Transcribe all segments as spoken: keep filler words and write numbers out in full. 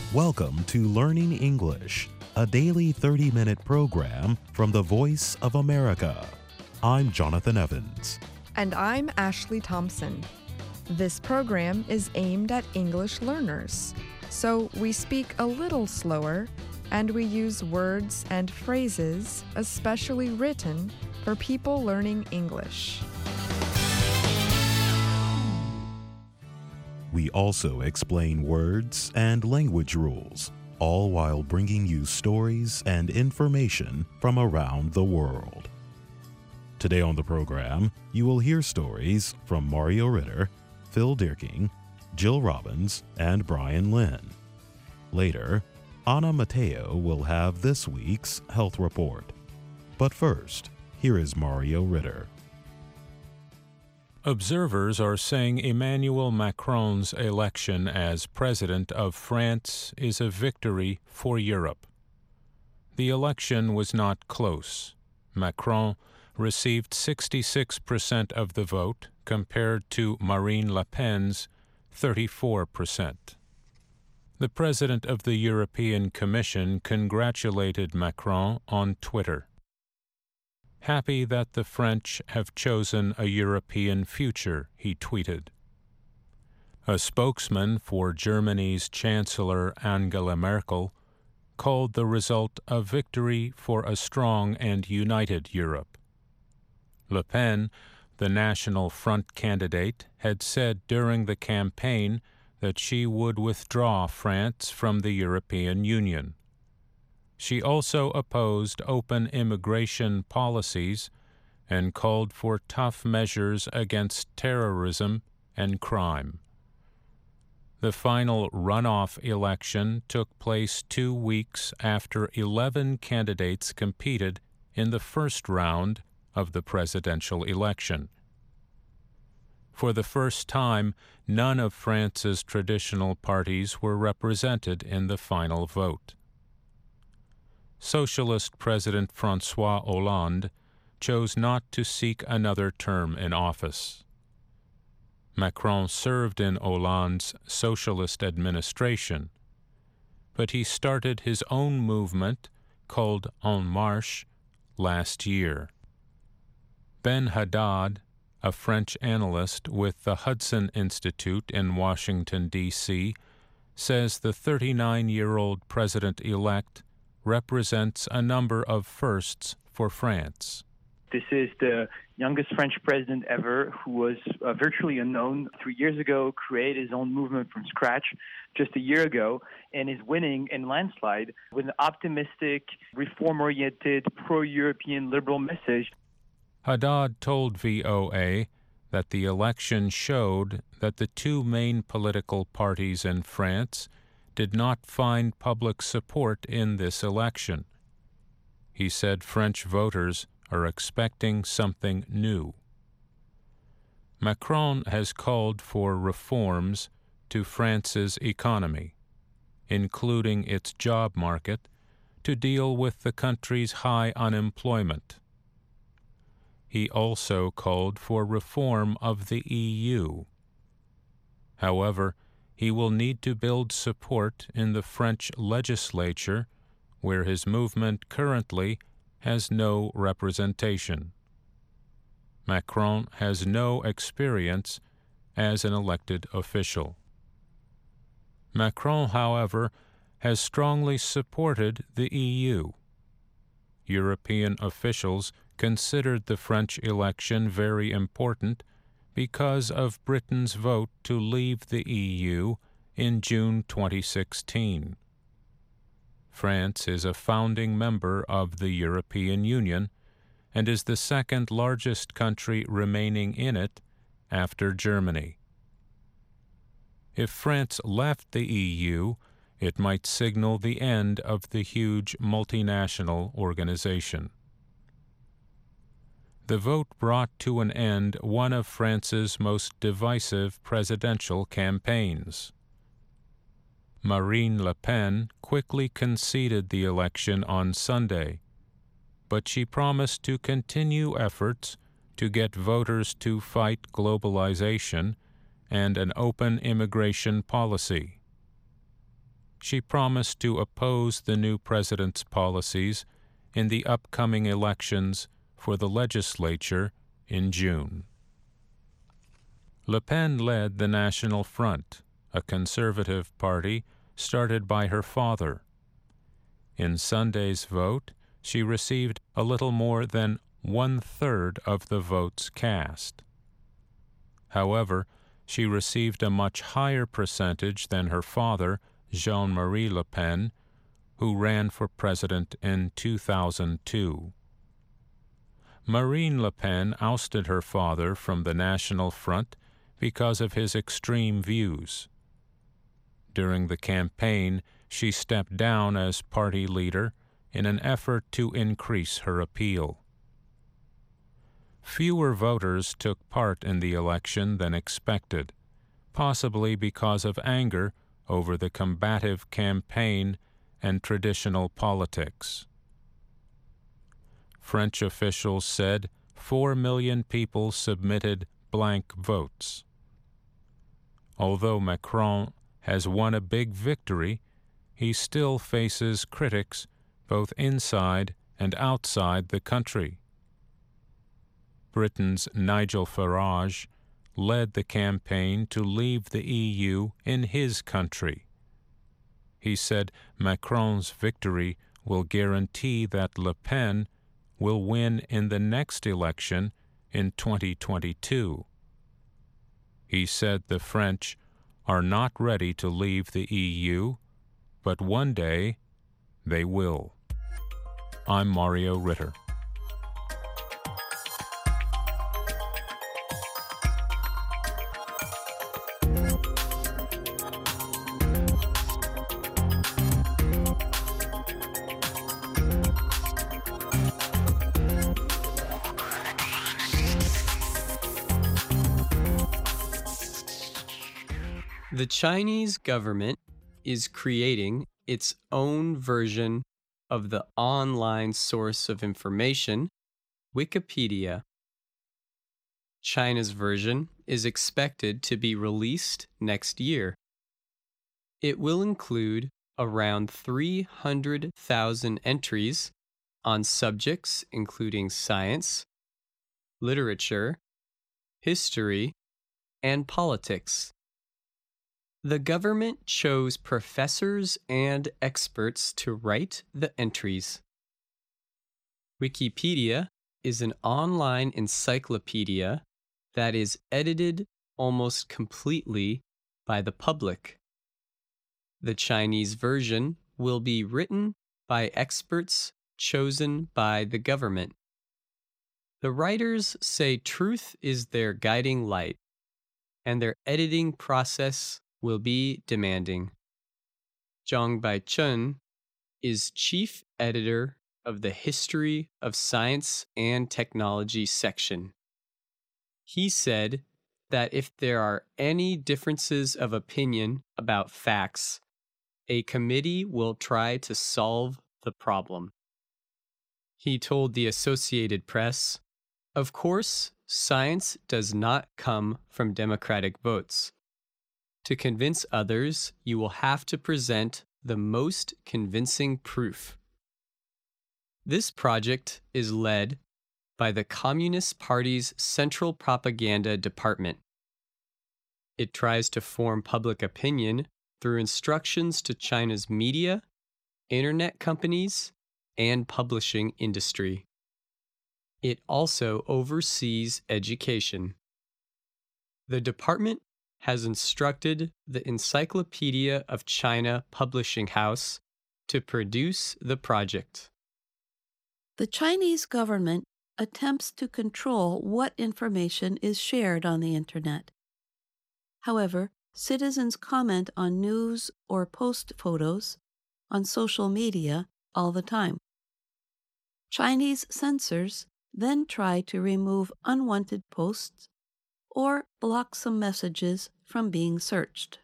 Welcome to Learning English, a daily thirty-minute program from the Voice of America. I'm Jonathan Evans. And I'm Ashley Thompson. This program is aimed at English learners, so we speak a little slower and we use words and phrases especially written for people learning English. We also explain words and language rules, all while bringing you stories and information from around the world. Today on the program, you will hear stories from Mario Ritter, Phil Dierking, Jill Robbins, and Brian Lynn. Later, Anna Mateo will have this week's health report. But first, here is Mario Ritter. Observers are saying Emmanuel Macron's election as president of France is a victory for Europe. The election was not close. Macron received sixty-six percent of the vote compared to Marine Le Pen's thirty-four percent. The president of the European Commission congratulated Macron on Twitter. "Happy that the French have chosen a European future," he tweeted. A spokesman for Germany's Chancellor Angela Merkel called the result a victory for a strong and united Europe. Le Pen, the National Front candidate, had said during the campaign that she would withdraw France from the European Union. She also opposed open immigration policies and called for tough measures against terrorism and crime. The final runoff election took place two weeks after eleven candidates competed in the first round of the presidential election. For the first time, none of France's traditional parties were represented in the final vote. Socialist President François Hollande chose not to seek another term in office. Macron served in Hollande's socialist administration, but he started his own movement called En Marche last year. Ben Haddad, a French analyst with the Hudson Institute in Washington, D C, says the thirty-nine-year-old president-elect represents a number of firsts for France. This is the youngest French president ever who was uh, virtually unknown three years ago, created his own movement from scratch just a year ago, and is winning in landslide with an optimistic, reform-oriented, pro-European liberal message. Haddad told V O A that the election showed that the two main political parties in France did not find public support in this election. He said French voters are expecting something new. Macron has called for reforms to France's economy, including its job market, to deal with the country's high unemployment. He also called for reform of the E U. However, he will need to build support in the French legislature, where his movement currently has no representation. Macron has no experience as an elected official. Macron, however, has strongly supported the E U. European officials considered the French election very important because of Britain's vote to leave the E U in June twenty sixteen. France is a founding member of the European Union and is the second largest country remaining in it after Germany. If France left the E U, it might signal the end of the huge multinational organization. The vote brought to an end one of France's most divisive presidential campaigns. Marine Le Pen quickly conceded the election on Sunday, but she promised to continue efforts to get voters to fight globalization and an open immigration policy. she promised to oppose the new president's policies in the upcoming elections for the legislature in June. Le Pen led the National Front, a conservative party started by her father. In Sunday's vote, she received a little more than one-third of the votes cast. However, she received a much higher percentage than her father, Jean-Marie Le Pen, who ran for president in two thousand two. Marine Le Pen ousted her father from the National Front because of his extreme views. During the campaign, she stepped down as party leader in an effort to increase her appeal. Fewer voters took part in the election than expected, possibly because of anger over the combative campaign and traditional politics. French officials said four million people submitted blank votes. Although Macron has won a big victory, he still faces critics both inside and outside the country. Britain's Nigel Farage led the campaign to leave the E U in his country. He said Macron's victory will guarantee that Le Pen will win in the next election in twenty twenty-two. He said the French are not ready to leave the E U, but one day they will. I'm Mario Ritter. The Chinese government is creating its own version of the online source of information, Wikipedia. China's version is expected to be released next year. It will include around three hundred thousand entries on subjects including science, literature, history, and politics. The government chose professors and experts to write the entries. Wikipedia is an online encyclopedia that is edited almost completely by the public. The Chinese version will be written by experts chosen by the government. The writers say truth is their guiding light, and their editing process will be demanding. Zhang Baichun is chief editor of the History of Science and Technology section. He said that if there are any differences of opinion about facts, a committee will try to solve the problem. He told the Associated Press, "Of course, science does not come from democratic votes. To convince others, you will have to present the most convincing proof." This project is led by the Communist Party's Central Propaganda Department. It tries to form public opinion through instructions to China's media, internet companies, and publishing industry. It also oversees education. The department has instructed the Encyclopedia of China Publishing House to produce the project. The Chinese government attempts to control what information is shared on the internet. However, citizens comment on news or post photos on social media all the time. Chinese censors then try to remove unwanted posts or block some messages from being searched.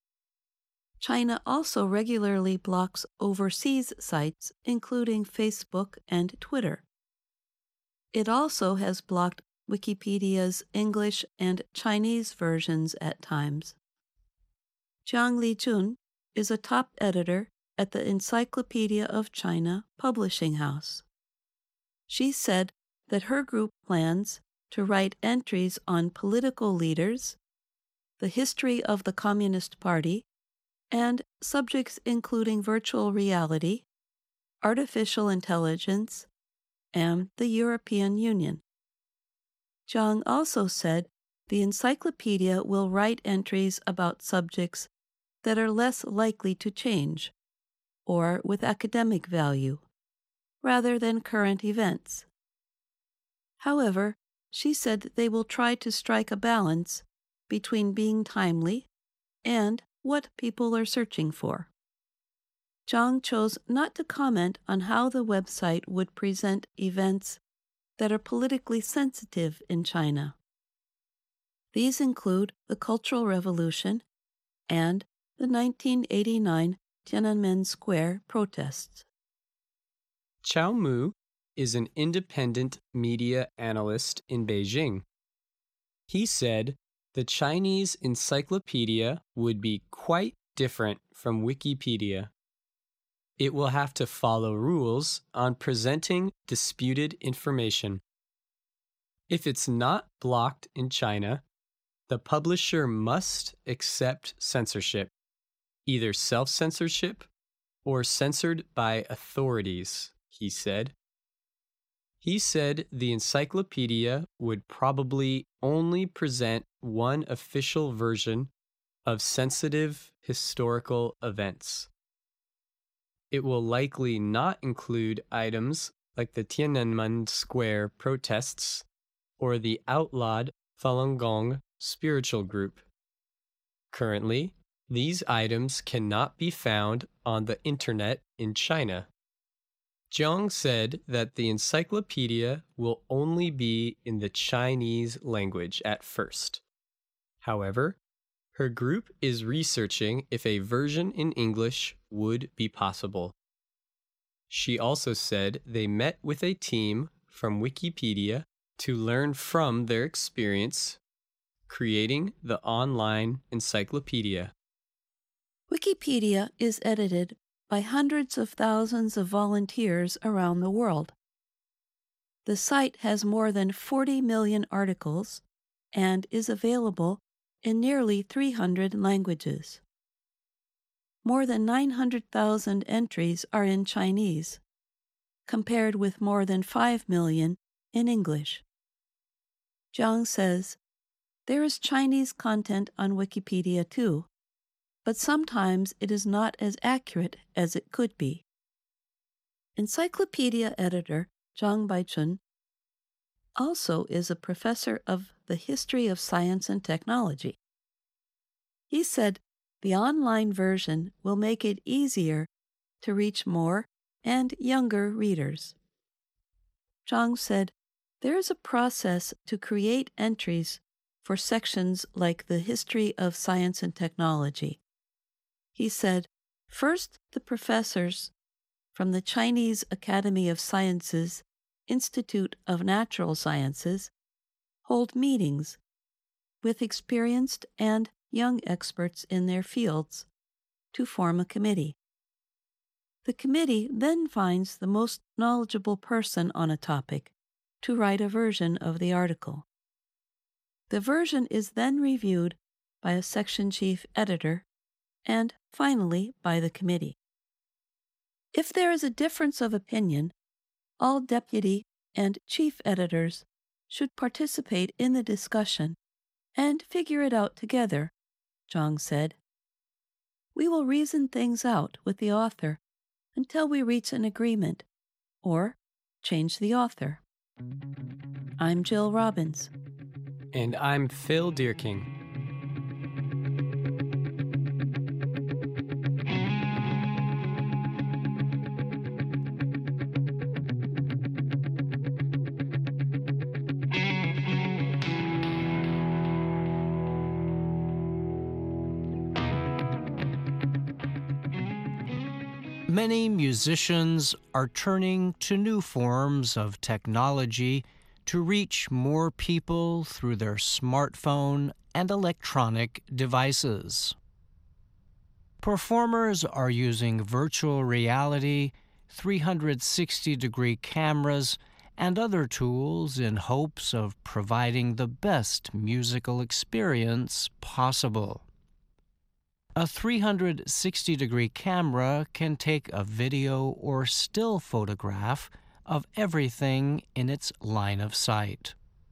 China also regularly blocks overseas sites, including Facebook and Twitter. It also has blocked Wikipedia's English and Chinese versions at times. Jiang Lijun is a top editor at the Encyclopedia of China publishing house. She said that her group plans to write entries on political leaders, the history of the Communist Party, and subjects including virtual reality, artificial intelligence, and the European Union. Zhang also said the encyclopedia will write entries about subjects that are less likely to change, or with academic value, rather than current events. However, she said that they will try to strike a balance between being timely and what people are searching for. Zhang chose not to comment on how the website would present events that are politically sensitive in China. These include the Cultural Revolution and the nineteen eighty-nine Tiananmen Square protests. Chao Mu is an independent media analyst in Beijing. He said the Chinese encyclopedia would be quite different from Wikipedia. It will have to follow rules on presenting disputed information. If it's not blocked in China, the publisher must accept censorship, either self-censorship or censored by authorities, he said. He said the encyclopedia would probably only present one official version of sensitive historical events. It will likely not include items like the Tiananmen Square protests or the outlawed Falun Gong spiritual group. Currently, these items cannot be found on the internet in China. Zhang said that the encyclopedia will only be in the Chinese language at first. However, her group is researching if a version in English would be possible. She also said they met with a team from Wikipedia to learn from their experience creating the online encyclopedia. Wikipedia is edited by hundreds of thousands of volunteers around the world. The site has more than forty million articles and is available in nearly three hundred languages. More than nine hundred thousand entries are in Chinese, compared with more than five million in English. Zhang says, there is Chinese content on Wikipedia too, but sometimes it is not as accurate as it could be. Encyclopedia editor Zhang Baichun also is a professor of the history of science and technology. He said the online version will make it easier to reach more and younger readers. Zhang said there is a process to create entries for sections like the history of science and technology. He said, first, the professors from the Chinese Academy of Sciences Institute of Natural Sciences hold meetings with experienced and young experts in their fields to form a committee. The committee then finds the most knowledgeable person on a topic to write a version of the article. The version is then reviewed by a section chief editor and finally by the committee. If there is a difference of opinion, all deputy and chief editors should participate in the discussion and figure it out together, Zhang said. We will reason things out with the author until we reach an agreement or change the author. I'm Jill Robbins. And I'm Phil Deerking. Many musicians are turning to new forms of technology to reach more people through their smartphone and electronic devices. Performers are using virtual reality, three hundred sixty degree cameras, and other tools in hopes of providing the best musical experience possible. A three hundred sixty degree camera can take a video or still photograph of everything in its line of sight.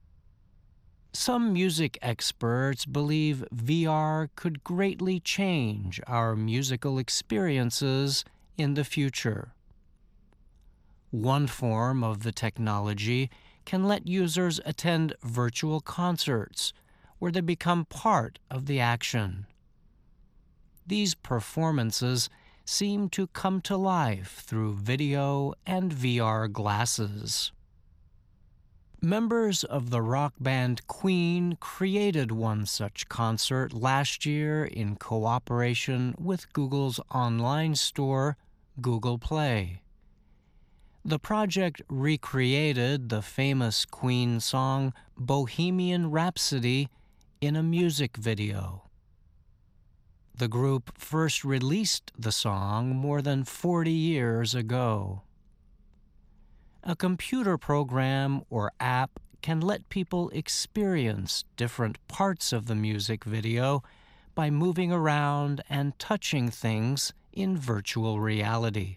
Some music experts believe V R could greatly change our musical experiences in the future. One form of the technology can let users attend virtual concerts where they become part of the action. These performances seem to come to life through video and V R glasses. Members of the rock band Queen created one such concert last year in cooperation with Google's online store, Google Play. The project recreated the famous Queen song Bohemian Rhapsody in a music video. The group first released the song more than forty years ago. A computer program or app can let people experience different parts of the music video by moving around and touching things in virtual reality.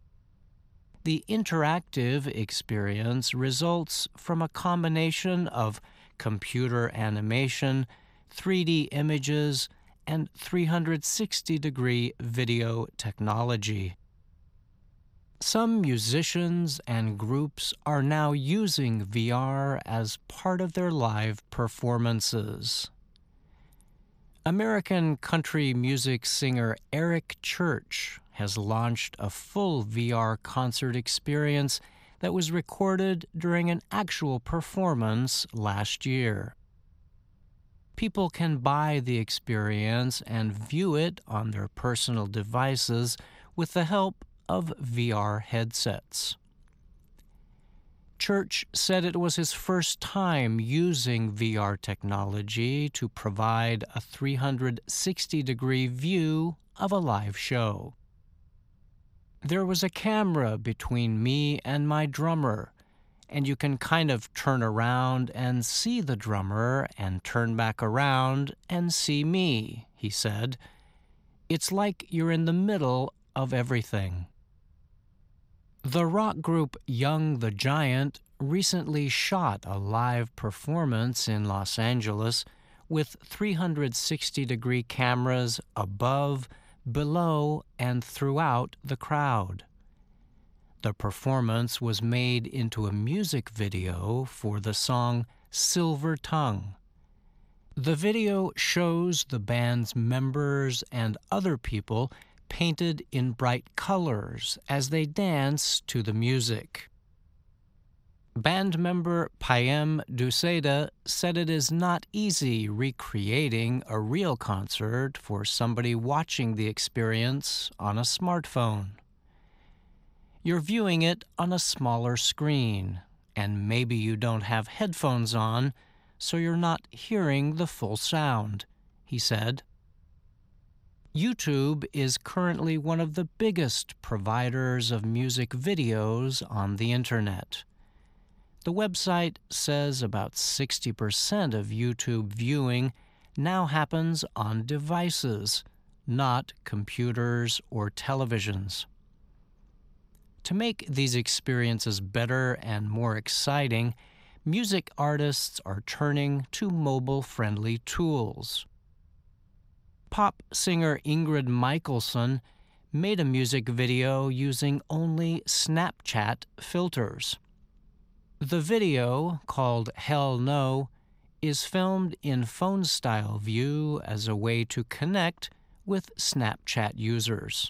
The interactive experience results from a combination of computer animation, three D images, and three hundred sixty degree video technology. Some musicians and groups are now using V R as part of their live performances. American country music singer Eric Church has launched a full V R concert experience that was recorded during an actual performance last year. People can buy the experience and view it on their personal devices with the help of V R headsets. Church said it was his first time using V R technology to provide a three hundred sixty degree view of a live show. There was a camera between me and my drummer, and you can kind of turn around and see the drummer and turn back around and see me, he said. It's like you're in the middle of everything. The rock group Young the Giant recently shot a live performance in Los Angeles with three hundred sixty degree cameras above, below, and throughout the crowd. The performance was made into a music video for the song Silver Tongue. The video shows the band's members and other people painted in bright colors as they dance to the music. Band member Payam Duseda said it is not easy recreating a real concert for somebody watching the experience on a smartphone. You're viewing it on a smaller screen, and maybe you don't have headphones on, so you're not hearing the full sound, he said. YouTube is currently one of the biggest providers of music videos on the internet. The website says about sixty percent of YouTube viewing now happens on devices, not computers or televisions. To make these experiences better and more exciting, music artists are turning to mobile-friendly tools. Pop singer Ingrid Michaelson made a music video using only Snapchat filters. The video, called Hell No, is filmed in phone-style view as a way to connect with Snapchat users.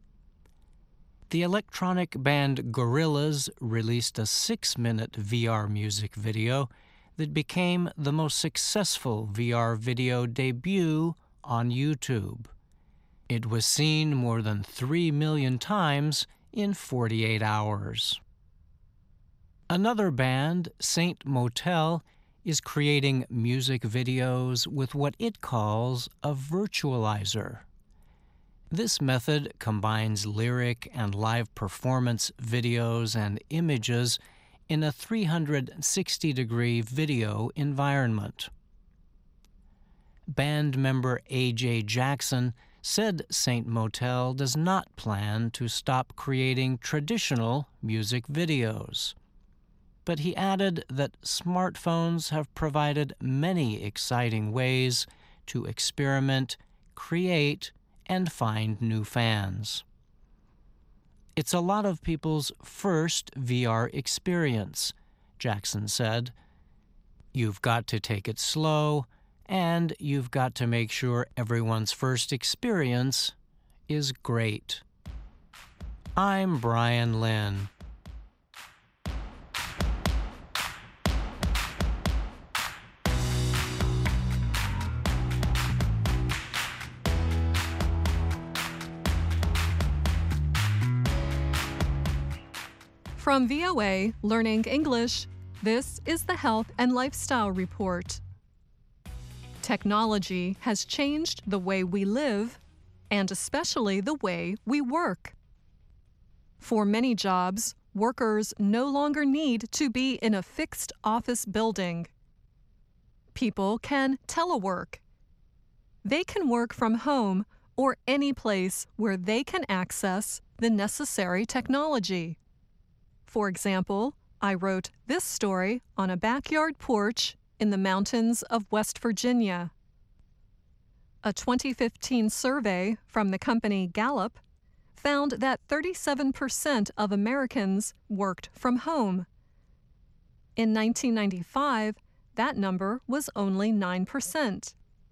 The electronic band Gorillaz released a six-minute V R music video that became the most successful V R video debut on YouTube. It was seen more than three million times in forty-eight hours. Another band, Saint Motel, is creating music videos with what it calls a virtualizer. This method combines lyric and live performance videos and images in a three hundred sixty degree video environment. Band member A J Jackson said Saint Motel does not plan to stop creating traditional music videos. But he added that smartphones have provided many exciting ways to experiment, create, and find new fans. It's a lot of people's first V R experience, Jackson said. You've got to take it slow, and you've got to make sure everyone's first experience is great. I'm Brian Lynn. From V O A Learning English, this is the Health and Lifestyle Report. Technology has changed the way we live, and especially the way we work. For many jobs, workers no longer need to be in a fixed office building. People can telework. They can work from home or any place where they can access the necessary technology. For example, I wrote this story on a backyard porch in the mountains of West Virginia. A twenty fifteen survey from the company Gallup found that thirty-seven percent of Americans worked from home. In nineteen ninety-five, that number was only nine percent.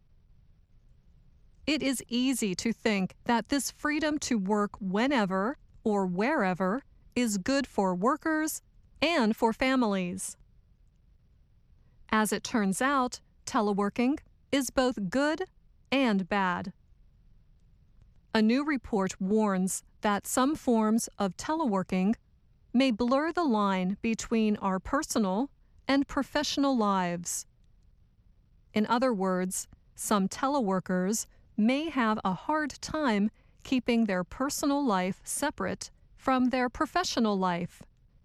It is easy to think that this freedom to work whenever or wherever is good for workers and for families. As it turns out, teleworking is both good and bad. A new report warns that some forms of teleworking may blur the line between our personal and professional lives. In other words, some teleworkers may have a hard time keeping their personal life separate from their professional life.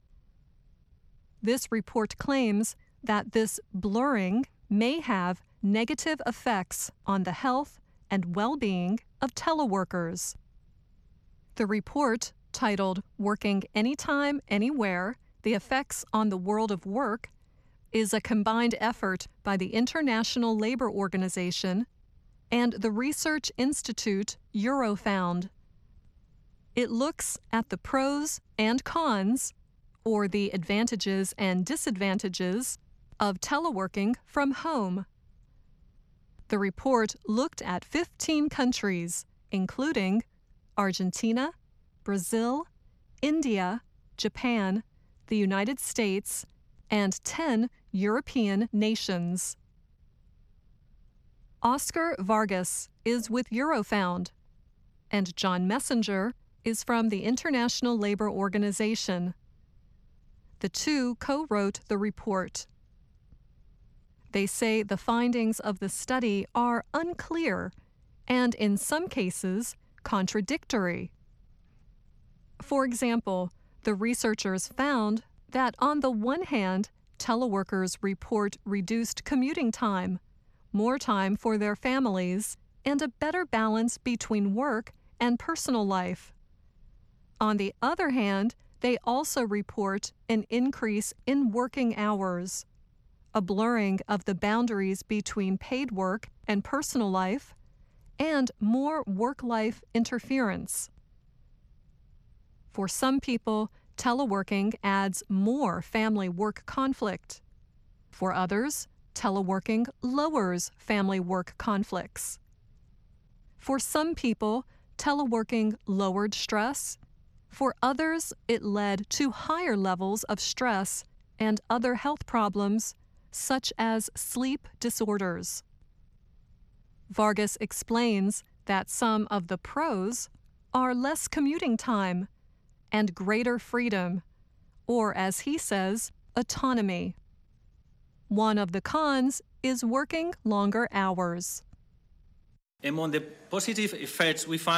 This report claims that this blurring may have negative effects on the health and well-being of teleworkers. The report, titled Working Anytime, Anywhere, The Effects on the World of Work, is a combined effort by the International Labor Organization and the research institute Eurofound. It looks at the pros and cons, or the advantages and disadvantages, of teleworking from home. The report looked at fifteen countries, including Argentina, Brazil, India, Japan, the United States, and ten European nations. Oscar Vargas is with Eurofound, and John Messenger is from the International Labor Organization. The two co-wrote the report. They say the findings of the study are unclear and, in some cases, contradictory. For example, the researchers found that on the one hand, teleworkers report reduced commuting time, more time for their families, and a better balance between work and personal life. On the other hand, they also report an increase in working hours, a blurring of the boundaries between paid work and personal life, and more work-life interference. For some people, teleworking adds more family-work conflict. For others, teleworking lowers family-work conflicts. For some people, teleworking lowered stress. For others, it led to higher levels of stress and other health problems, such as sleep disorders. Vargas explains that some of the pros are less commuting time and greater freedom, or as he says, autonomy. One of the cons is working longer hours. Among the positive effects, we find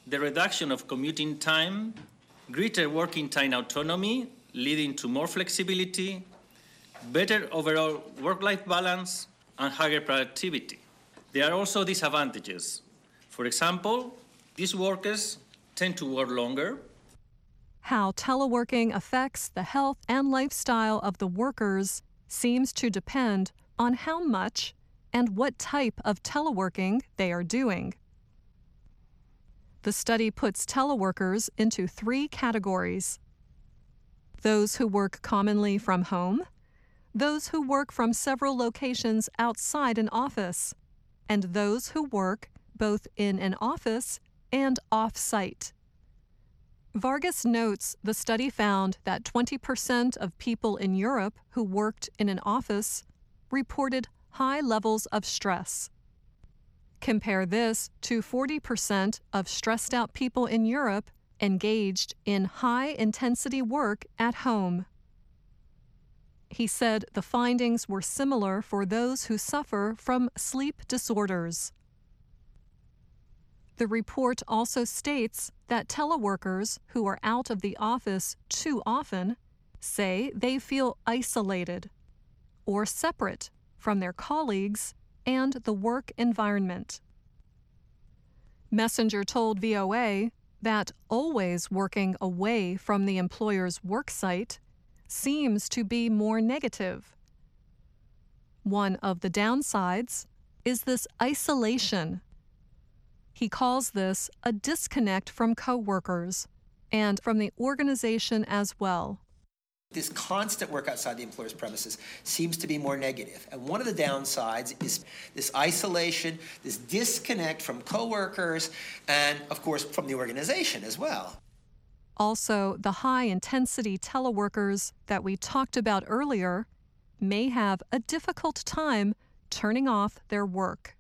the reduction of commuting time, greater working time autonomy, leading to more flexibility, better overall work-life balance, and higher productivity. There are also disadvantages. For example, these workers tend to work longer. How teleworking affects the health and lifestyle of the workers seems to depend on how much and what type of teleworking they are doing. The study puts teleworkers into three categories: those who work commonly from home, those who work from several locations outside an office, and those who work both in an office and off-site. Vargas notes the study found that twenty percent of people in Europe who worked in an office reported high levels of stress. Compare this to forty percent of stressed-out people in Europe engaged in high-intensity work at home. He said the findings were similar for those who suffer from sleep disorders. The report also states that teleworkers who are out of the office too often say they feel isolated or separate from their colleagues and the work environment. Messenger told V O A that always working away from the employer's work site seems to be more negative. One of the downsides is this isolation. He calls this a disconnect from coworkers and from the organization as well. This constant work outside the employer's premises seems to be more negative. And one of the downsides is this isolation, this disconnect from coworkers, and of course from the organization as well. Also, the high-intensity teleworkers that we talked about earlier may have a difficult time turning off their work.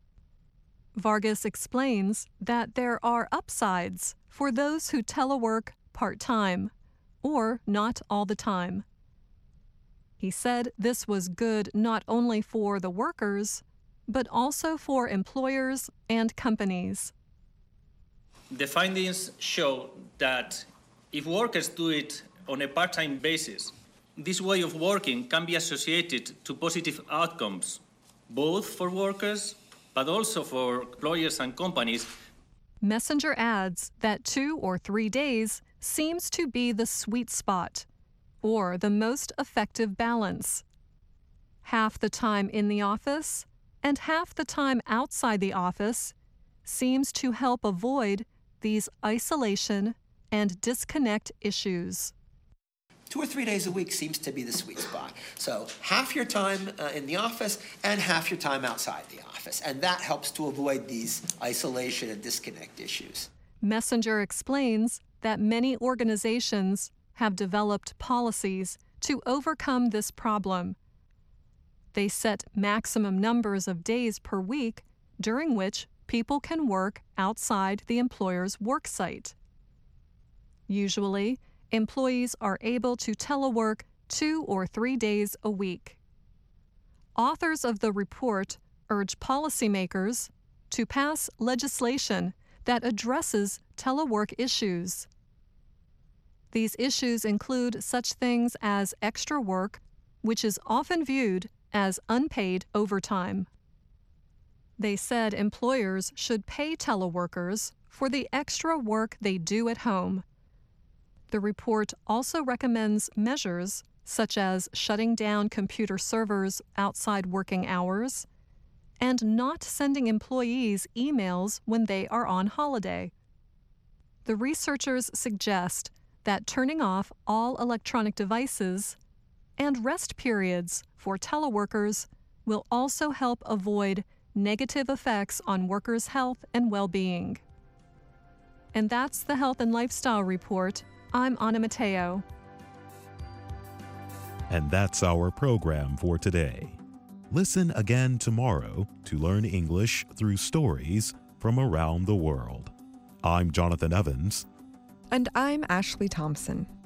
Vargas explains that there are upsides for those who telework part-time, or not all the time. He said this was good not only for the workers, but also for employers and companies. The findings show that if workers do it on a part-time basis, this way of working can be associated to positive outcomes, both for workers but also for employers and companies. Messenger adds that two or three days seems to be the sweet spot, or the most effective balance. Half the time in the office and half the time outside the office seems to help avoid these isolation and disconnect issues. Two or three days a week seems to be the sweet spot. So half your time uh, in the office and half your time outside the office. And that helps to avoid these isolation and disconnect issues. Messenger explains that many organizations have developed policies to overcome this problem. They set maximum numbers of days per week during which people can work outside the employer's work site. Usually, employees are able to telework two or three days a week. Authors of the report urge policymakers to pass legislation that addresses telework issues. These issues include such things as extra work, which is often viewed as unpaid overtime. They said employers should pay teleworkers for the extra work they do at home. The report also recommends measures such as shutting down computer servers outside working hours and not sending employees emails when they are on holiday. The researchers suggest that turning off all electronic devices and rest periods for teleworkers will also help avoid negative effects on workers' health and well-being. And that's the Health and Lifestyle Report. I'm Ana Mateo. And that's our program for today. Listen again tomorrow to learn English through stories from around the world. I'm Jonathan Evans. And I'm Ashley Thompson.